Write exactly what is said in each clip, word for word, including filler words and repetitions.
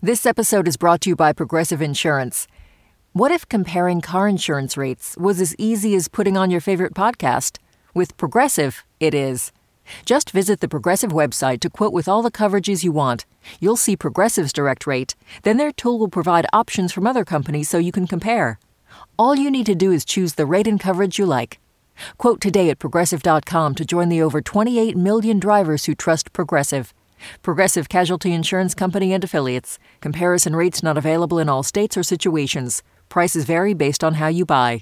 This episode is brought to you by Progressive Insurance. What if comparing car insurance rates was as easy as putting on your favorite podcast? With Progressive, it is. Just visit the Progressive website to quote with all the coverages you want. You'll see Progressive's direct rate. Then their tool will provide options from other companies so you can compare. All you need to do is choose the rate and coverage you like. Quote today at Progressive dot com to join the over twenty-eight million drivers who trust Progressive. Progressive Casualty Insurance Company and Affiliates. Comparison rates not available in all states or situations. Prices vary based on how you buy.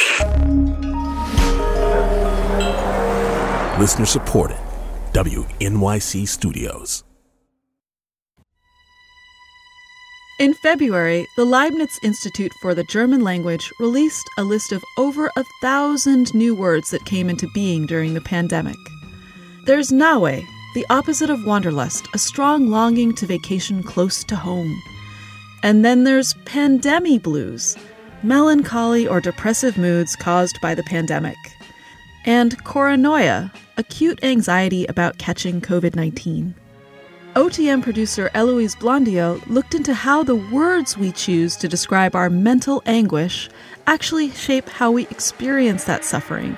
Listener supported. W N Y C Studios. In February, the Leibniz Institute for the German Language released a list of over a thousand new words that came into being during the pandemic. There's Naue, the opposite of wanderlust, a strong longing to vacation close to home. And then there's pandemi blues, melancholy or depressive moods caused by the pandemic. And choronoia, acute anxiety about catching covid nineteen. O T M producer Eloise Blondiau looked into how the words we choose to describe our mental anguish actually shape how we experience that suffering.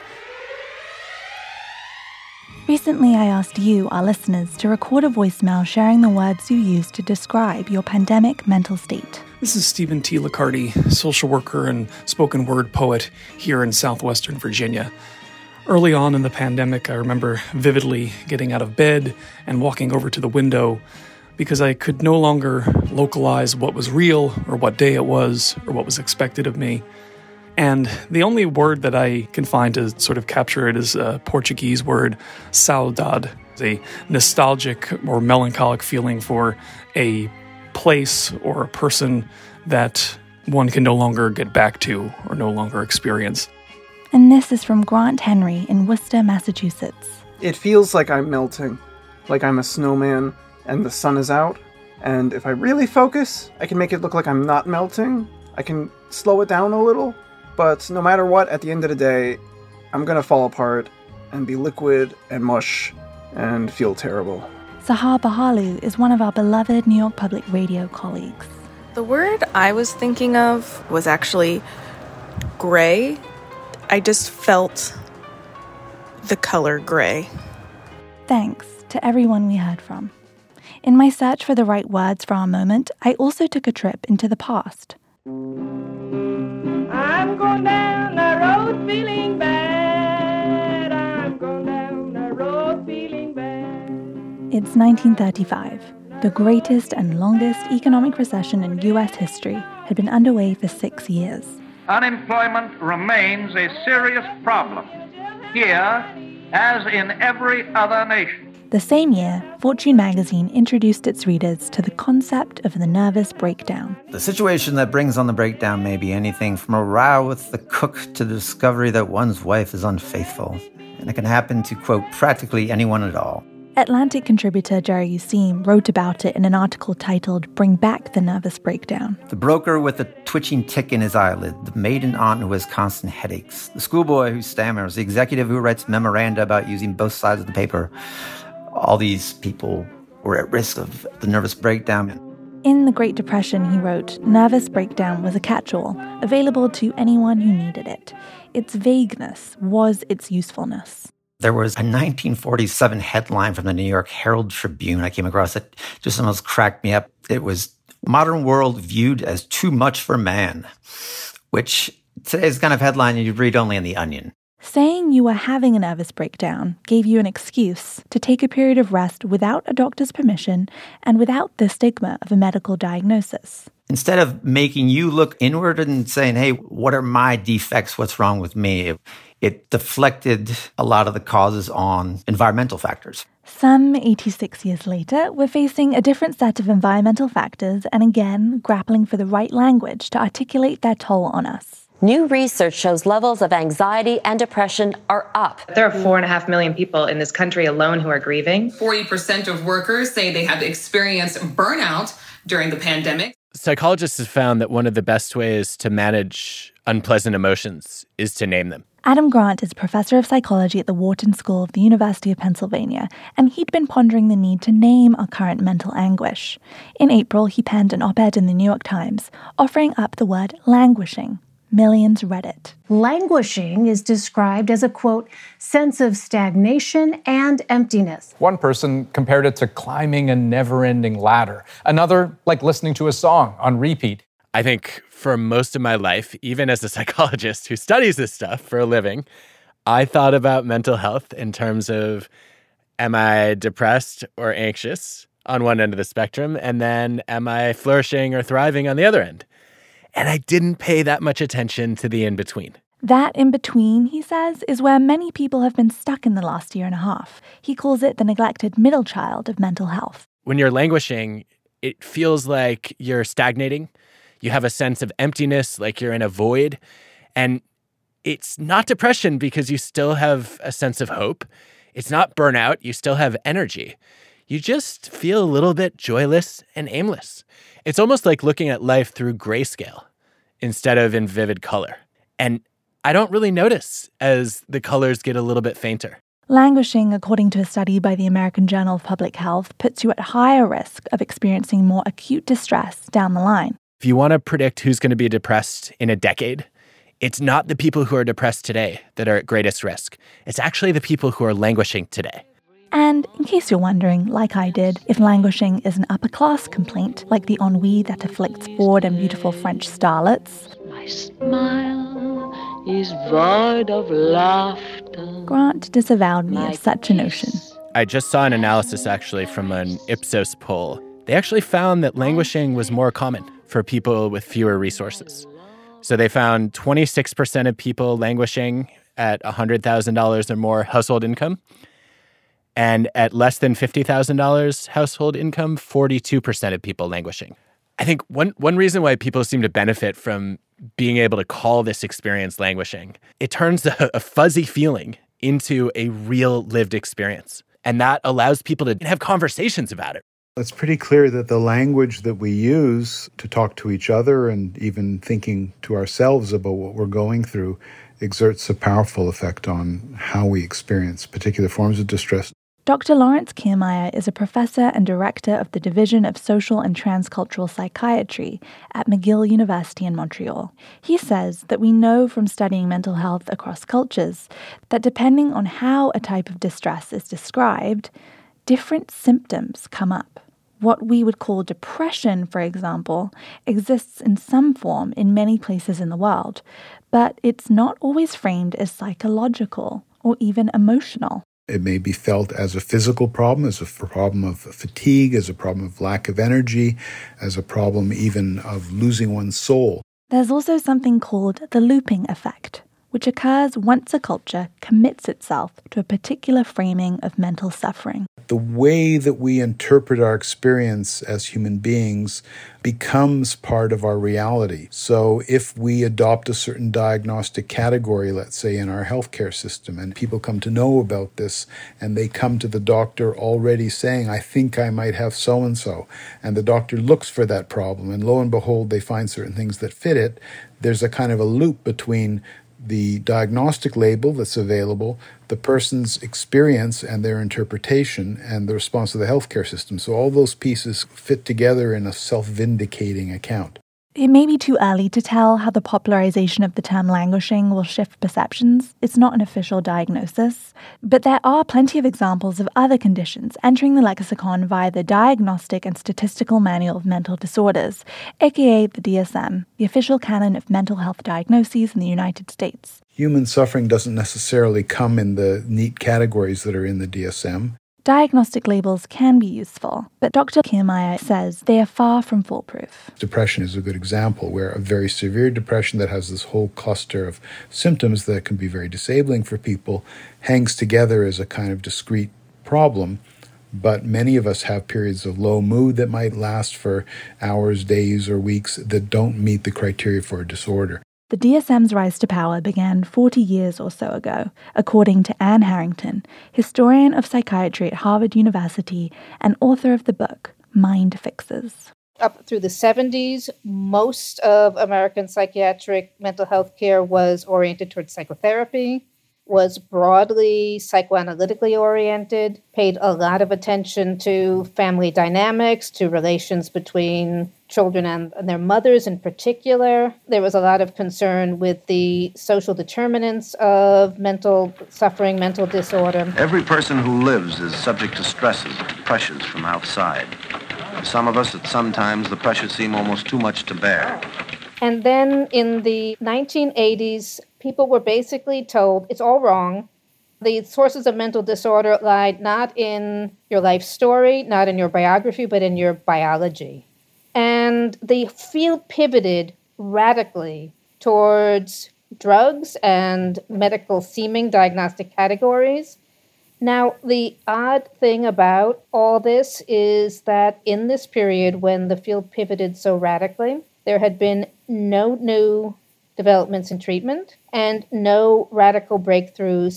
Recently, I asked you, our listeners, to record a voicemail sharing the words you use to describe your pandemic mental state. This is Stephen T. Licardi, social worker and spoken word poet here in southwestern Virginia. Early on in the pandemic, I remember vividly getting out of bed and walking over to the window because I could no longer localize what was real or what day it was or what was expected of me. And the only word that I can find to sort of capture it is a Portuguese word, saudade, a nostalgic or melancholic feeling for a place or a person that one can no longer get back to or no longer experience. And this is from Grant Henry in Worcester, Massachusetts. It feels like I'm melting, like I'm a snowman and the sun is out. And if I really focus, I can make it look like I'm not melting. I can slow it down a little. But no matter what, at the end of the day, I'm gonna fall apart and be liquid and mush and feel terrible. Sahar Bahalu is one of our beloved New York Public Radio colleagues. The word I was thinking of was actually gray. I just felt the color gray. Thanks to everyone we heard from. In my search for the right words for our moment, I also took a trip into the past. I'm going down the road feeling bad. I'm going down the road feeling bad. It's nineteen thirty-five. The greatest and longest economic recession in U S history had been underway for six years. Unemployment remains a serious problem, here as in every other nation. The same year, Fortune magazine introduced its readers to the concept of the nervous breakdown. The situation that brings on the breakdown may be anything from a row with the cook to the discovery that one's wife is unfaithful. And it can happen to, quote, practically anyone at all. Atlantic contributor Jerry Useem wrote about it in an article titled Bring Back the Nervous Breakdown. The broker with a twitching tick in his eyelid, the maiden aunt who has constant headaches, the schoolboy who stammers, the executive who writes memoranda about using both sides of the paper. All these people were at risk of the nervous breakdown. In the Great Depression, he wrote, nervous breakdown was a catch-all, available to anyone who needed it. Its vagueness was its usefulness. There was a nineteen forty-seven headline from the New York Herald Tribune. I came across it, just almost cracked me up. It was modern world viewed as too much for man, which today's kind of headline you'd read only in The Onion. Saying you were having a nervous breakdown gave you an excuse to take a period of rest without a doctor's permission and without the stigma of a medical diagnosis. Instead of making you look inward and saying, hey, what are my defects? What's wrong with me? It deflected a lot of the causes on environmental factors. Some eighty-six years later, we're facing a different set of environmental factors and again grappling for the right language to articulate their toll on us. New research shows levels of anxiety and depression are up. There are four and a half million people in this country alone who are grieving. forty percent of workers say they have experienced burnout during the pandemic. Psychologists have found that one of the best ways to manage unpleasant emotions is to name them. Adam Grant is professor of psychology at the Wharton School of the University of Pennsylvania, and he'd been pondering the need to name our current mental anguish. In April, he penned an op-ed in the New York Times, offering up the word languishing. Millions read it. Languishing is described as a, quote, sense of stagnation and emptiness. One person compared it to climbing a never-ending ladder. Another, like listening to a song on repeat. I think for most of my life, even as a psychologist who studies this stuff for a living, I thought about mental health in terms of, am I depressed or anxious on one end of the spectrum? And then am I flourishing or thriving on the other end? And I didn't pay that much attention to the in-between. That in-between, he says, is where many people have been stuck in the last year and a half. He calls it the neglected middle child of mental health. When you're languishing, it feels like you're stagnating. You have a sense of emptiness, like you're in a void. And it's not depression because you still have a sense of hope. It's not burnout. You still have energy. You just feel a little bit joyless and aimless. It's almost like looking at life through grayscale instead of in vivid color. And I don't really notice as the colors get a little bit fainter. Languishing, according to a study by the American Journal of Public Health, puts you at higher risk of experiencing more acute distress down the line. If you want to predict who's going to be depressed in a decade, it's not the people who are depressed today that are at greatest risk. It's actually the people who are languishing today. And in case you're wondering, like I did, if languishing is an upper-class complaint, like the ennui that afflicts bored and beautiful French starlets, My smile is void of laughter. Grant disavowed me of such a notion. I just saw an analysis actually from an Ipsos poll. They actually found that languishing was more common for people with fewer resources. So they found twenty-six percent of people languishing at one hundred thousand dollars or more household income. And at less than fifty thousand dollars household income, forty-two percent of people languishing. I think one, one reason why people seem to benefit from being able to call this experience languishing, it turns a, a fuzzy feeling into a real lived experience. And that allows people to have conversations about it. It's pretty clear that the language that we use to talk to each other and even thinking to ourselves about what we're going through exerts a powerful effect on how we experience particular forms of distress. Doctor Lawrence Kiermaier is a professor and director of the Division of Social and Transcultural Psychiatry at McGill University in Montreal. He says that we know from studying mental health across cultures that depending on how a type of distress is described, different symptoms come up. What we would call depression, for example, exists in some form in many places in the world, but it's not always framed as psychological or even emotional. It may be felt as a physical problem, as a problem of fatigue, as a problem of lack of energy, as a problem even of losing one's soul. There's also something called the looping effect, which occurs once a culture commits itself to a particular framing of mental suffering. The way that we interpret our experience as human beings becomes part of our reality. So if we adopt a certain diagnostic category, let's say in our healthcare system, and people come to know about this, and they come to the doctor already saying, I think I might have so-and-so, and the doctor looks for that problem, and lo and behold, they find certain things that fit it, there's a kind of a loop between the diagnostic label that's available, the person's experience and their interpretation, and the response of the healthcare system. So all those pieces fit together in a self-vindicating account. It may be too early to tell how the popularization of the term languishing will shift perceptions. It's not an official diagnosis. But there are plenty of examples of other conditions entering the lexicon via the Diagnostic and Statistical Manual of Mental Disorders, aka the D S M, the official canon of mental health diagnoses in the United States. Human suffering doesn't necessarily come in the neat categories that are in the D S M. Diagnostic labels can be useful, but Doctor Kiermaier says they are far from foolproof. Depression is a good example where a very severe depression that has this whole cluster of symptoms that can be very disabling for people hangs together as a kind of discrete problem. But many of us have periods of low mood that might last for hours, days, or weeks that don't meet the criteria for a disorder. The D S M's rise to power began forty years or so ago, according to Anne Harrington, historian of psychiatry at Harvard University and author of the book Mind Fixers. Up through the seventies, most of American psychiatric mental health care was oriented towards psychotherapy, was broadly psychoanalytically oriented, paid a lot of attention to family dynamics, to relations between children and their mothers in particular. There was a lot of concern with the social determinants of mental suffering, mental disorder. Every person who lives is subject to stresses, pressures from outside. For some of us, at some times, the pressures seem almost too much to bear. And then in the nineteen eighties, people were basically told it's all wrong. The sources of mental disorder lied not in your life story, not in your biography, but in your biology. And the field pivoted radically towards drugs and medical seeming diagnostic categories. Now, the odd thing about all this is that in this period when the field pivoted so radically, there had been no new developments in treatment and no radical breakthroughs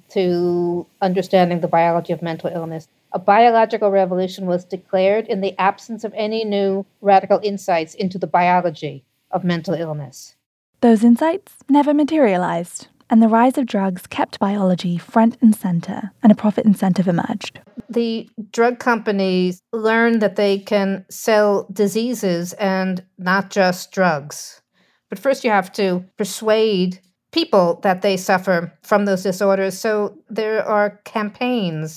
into understanding the biology of mental illness. A biological revolution was declared in the absence of any new radical insights into the biology of mental illness. Those insights never materialized, and the rise of drugs kept biology front and center, and a profit incentive emerged. The drug companies learned that they can sell diseases and not just drugs. But first you have to persuade people that they suffer from those disorders. So there are campaigns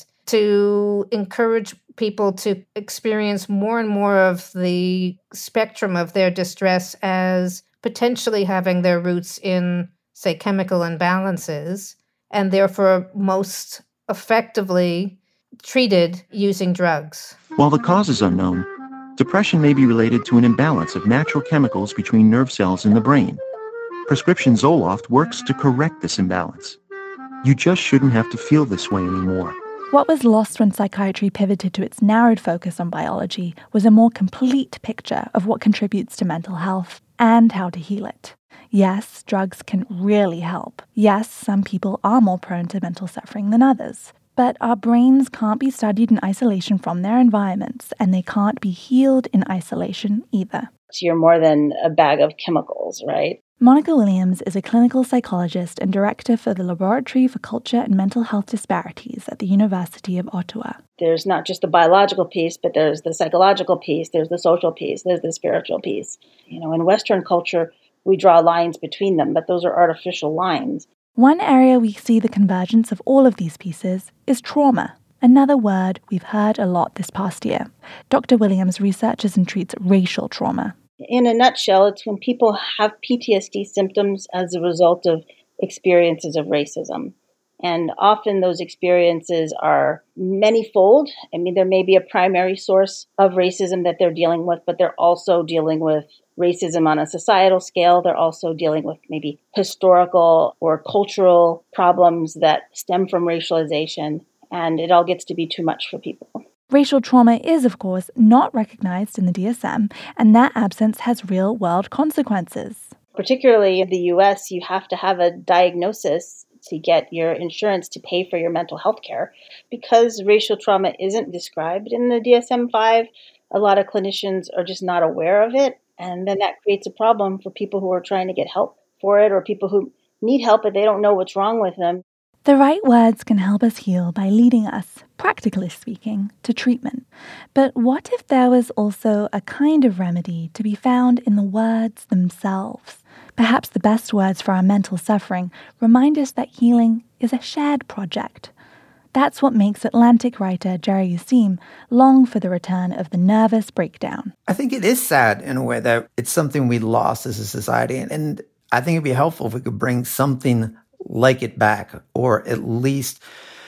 to encourage people to experience more and more of the spectrum of their distress as potentially having their roots in, say, chemical imbalances, and therefore most effectively treated using drugs. While the cause is unknown, depression may be related to an imbalance of natural chemicals between nerve cells in the brain. Prescription Zoloft works to correct this imbalance. You just shouldn't have to feel this way anymore. What was lost when psychiatry pivoted to its narrowed focus on biology was a more complete picture of what contributes to mental health and how to heal it. Yes, drugs can really help. Yes, some people are more prone to mental suffering than others. But our brains can't be studied in isolation from their environments, and they can't be healed in isolation either. So you're more than a bag of chemicals, right? Monica Williams is a clinical psychologist and director for the Laboratory for Culture and Mental Health Disparities at the University of Ottawa. There's not just the biological piece, but there's the psychological piece, there's the social piece, there's the spiritual piece. You know, in Western culture, we draw lines between them, but those are artificial lines. One area we see the convergence of all of these pieces is trauma, another word we've heard a lot this past year. Doctor Williams researches and treats racial trauma. In a nutshell, it's when people have P T S D symptoms as a result of experiences of racism. And often those experiences are manyfold. I mean, there may be a primary source of racism that they're dealing with, but they're also dealing with racism on a societal scale. They're also dealing with maybe historical or cultural problems that stem from racialization. And it all gets to be too much for people. Racial trauma is, of course, not recognized in the D S M, and that absence has real-world consequences. Particularly in the U S, you have to have a diagnosis to get your insurance to pay for your mental health care. Because racial trauma isn't described in the D S M five, a lot of clinicians are just not aware of it, and then that creates a problem for people who are trying to get help for it, or people who need help but they don't know what's wrong with them. The right words can help us heal by leading us, practically speaking, to treatment. But what if there was also a kind of remedy to be found in the words themselves? Perhaps the best words for our mental suffering remind us that healing is a shared project. That's what makes Atlantic writer Jerry Useem long for the return of the nervous breakdown. I think it is sad in a way that it's something we lost as a society. And, and I think it'd be helpful if we could bring something like it back, or at least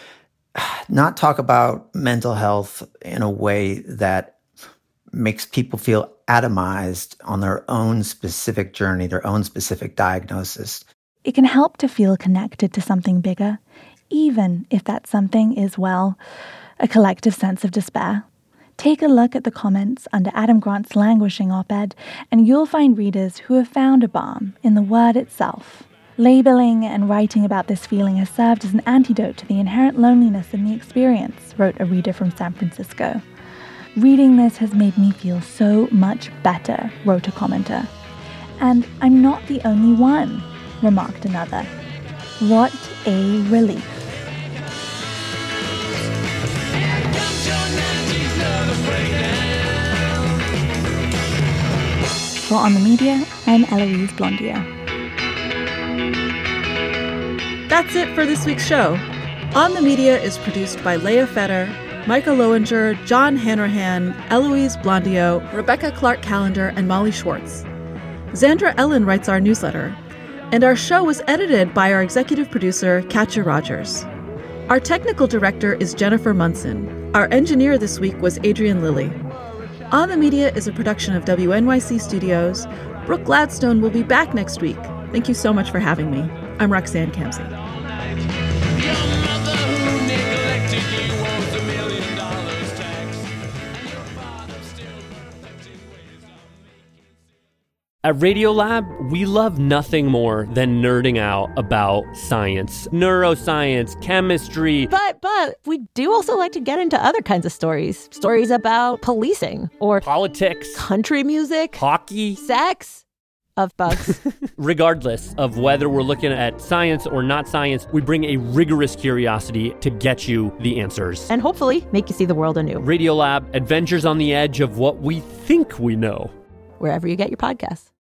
not talk about mental health in a way that makes people feel atomized on their own specific journey, their own specific diagnosis. It can help to feel connected to something bigger, even if that something is, well, a collective sense of despair. Take a look at the comments under Adam Grant's languishing op-ed, and you'll find readers who have found a balm in the word itself. Labeling and writing about this feeling has served as an antidote to the inherent loneliness in the experience, wrote a reader from San Francisco. Reading this has made me feel so much better, wrote a commenter. And I'm not the only one, remarked another. What a relief. For On the Media, I'm Eloise Blondiau. That's it for this week's show. On the Media is produced by Leah Fetter, Micah Lowinger, John Hanrahan, Eloise Blondiau, Rebecca Clark-Callender, and Molly Schwartz. Xandra Ellen writes our newsletter, and our show was edited by our executive producer, Katja Rogers. Our technical director is Jennifer Munson. Our engineer this week was Adrian Lilly. On the Media is a production of W N Y C Studios. Brooke Gladstone will be back next week. Thank you so much for having me. I'm Roxanne Kamsey. At Radiolab, we love nothing more than nerding out about science, neuroscience, chemistry. But, but, we do also like to get into other kinds of stories. Stories about policing or politics, country music, hockey, sex, of bugs. Regardless of whether we're looking at science or not science, we bring a rigorous curiosity to get you the answers. And hopefully make you see the world anew. Radiolab, adventures on the edge of what we think we know. Wherever you get your podcasts.